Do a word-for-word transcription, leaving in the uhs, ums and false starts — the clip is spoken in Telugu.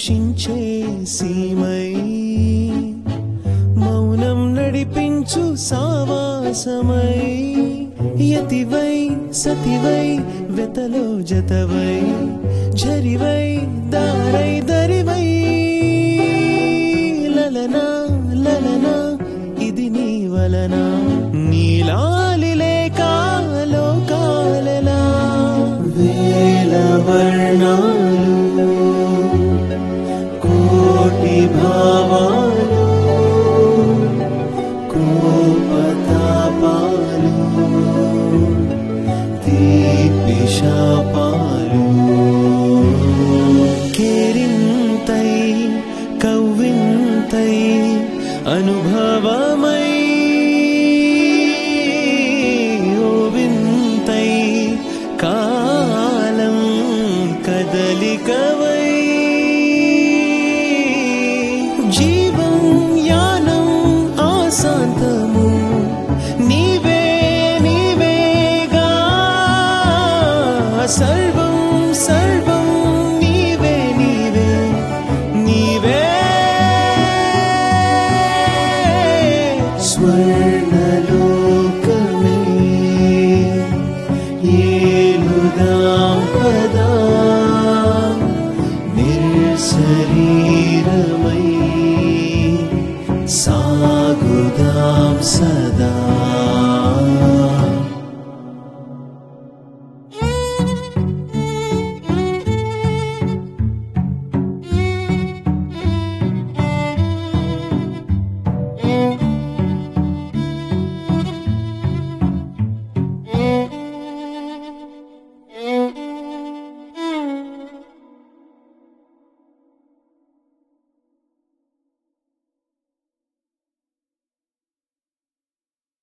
పోషించే సీమై మౌనం నడిపించు సావాసమై యతివై సతివై వెతలో జతవై झरिवै दारै दरिवै ललना ललना इदि नी वलना नीलालि लेकालो कालला वेल वर्णालु कोटि भावालु कोपतापालु तीपि शापालु केरिंतै कव्विंतै अनुभवमै ओविंतै कालं कदलिकवै जीवं यानं आसान्तमु नीवे नीवेगा सर्व